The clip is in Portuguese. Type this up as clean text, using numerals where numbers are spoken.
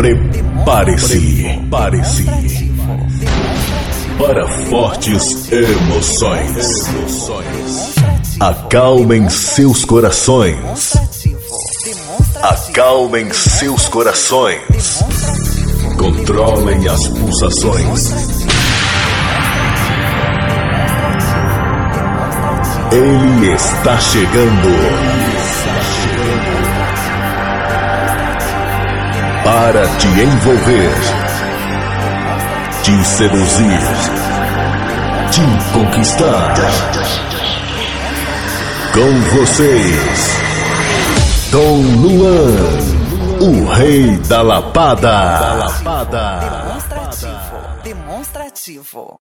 Prepare-se para fortes emoções. Acalmem seus corações. Acalmem seus corações. Controlem as pulsações. Ele está chegando. Para te envolver, te seduzir, te conquistar. Com vocês, Dom Luan, o rei da lapada. Demonstrativo.